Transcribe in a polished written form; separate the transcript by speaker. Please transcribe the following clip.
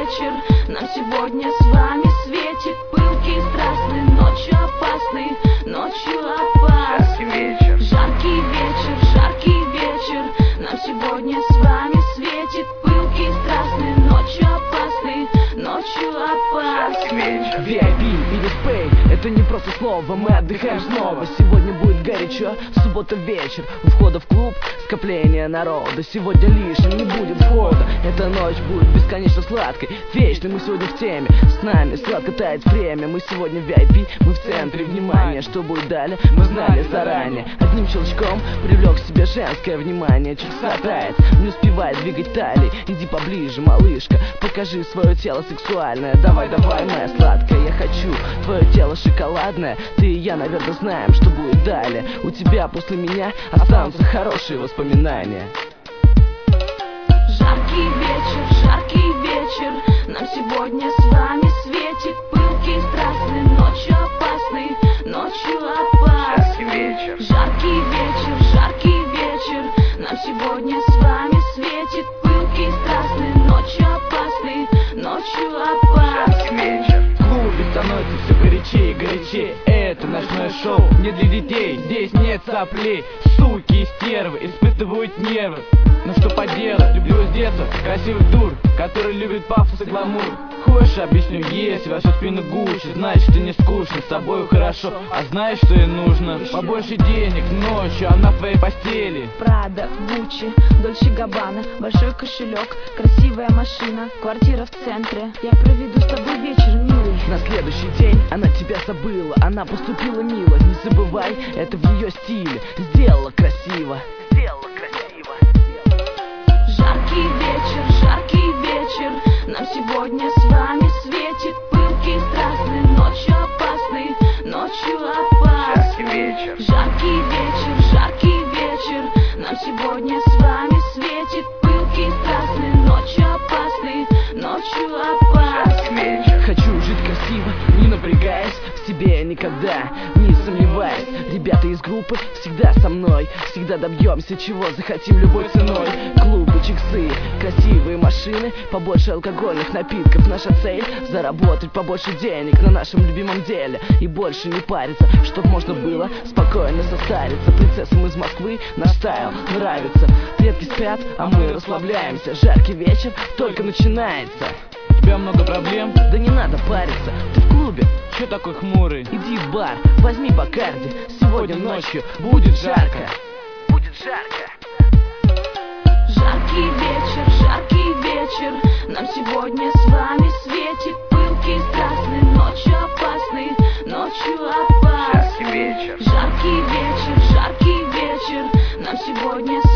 Speaker 1: вечер. Нам сегодня с вами светит пылкий, страстный, ночью опасный, ночью опасный. Жаркий вечер, жаркий вечер. Нам сегодня с вами светит пылкий, страстный, ночью опасный, ночью опасный.
Speaker 2: VIP или Spay — это не просто слово, мы отдыхаем снова. Сегодня будет горячо, суббота вечер. У входа в клуб скопление народа. Сегодня лишним не будет входа. Эта ночь будет бесконечно сладкой, вечной. Мы сегодня в теме, с нами сладко тает время. Мы сегодня VIP, мы в центре внимания. Что будет далее, мы знали заранее. Одним щелчком привлек к себе женское внимание. Часа тает, не успевает двигать талии. Иди поближе, малышка, покажи свое тело сексуальное. Давай, давай, моя сладкая, я хочу твое тело шоколадное. Ты и я, наверное, знаем, что будет далее. У тебя после меня останутся хорошие воспоминания.
Speaker 1: Жаркий вечер, жаркий вечер. Нам сегодня с вами светит пылкий, страстный, ночью опасный, ночью опасный. Жаркий вечер, жаркий вечер. Нам сегодня с вами светит пылкий, страстный, ночью опасный, ночью опасный.
Speaker 2: В клубе становится все горячее и горячее. Это ночное шоу не для детей. Здесь нет соплей. Суки и стервы испытывают нервы. Ну что поделать, люблю с детства красивых дур, которые любят пафос и гламур. Хочешь, объясню, если во всю спину гуще, значит ты не скучно, с собой хорошо. А знаешь, что ей нужно? Побольше денег ночью, она в твоей постели.
Speaker 1: Прада, Гуччи, Дольче Габбана, большой кошелек, красивая машина, квартира в центре. Я проведу с тобой вечер, милый.
Speaker 2: На следующий день она тебя забыла, она поступила мило. Не забывай, это в ее стиле. Сделала красиво.
Speaker 1: Жаркий вечер, жаркий вечер. Нам сегодня с вами светит пылкий, страстный, ночью опасный, ночью опасный. Жаркий вечер, жаркий вечер. Нам сегодня с вами светит пылкий, страстный, ночью опасный, ночью опасный.
Speaker 2: Хочу жить красиво, не напрягаясь, в себе я никогда не сомневаюсь. Ребята из группы всегда со мной, всегда добьемся чего захотим любой ценой. Клубы, чиксы, красивые машины, побольше алкогольных напитков. Наша цель — заработать побольше денег на нашем любимом деле и больше не париться, чтоб можно было спокойно состариться. Принцессам из Москвы наш стайл нравится. Предки спят, а мы расслабляемся. Жаркий вечер только начинается. У тебя много проблем? Да не надо париться, ты в клубе. Чё такой хмурый? Иди в бар, возьми Бакарди. Сегодня ночью будет жарко.
Speaker 1: Жаркий вечер, жаркий вечер. Нам сегодня с вами светит пылкий, страстный, ночью опасный, ночью опасный. Жаркий вечер, жаркий вечер. Нам сегодня с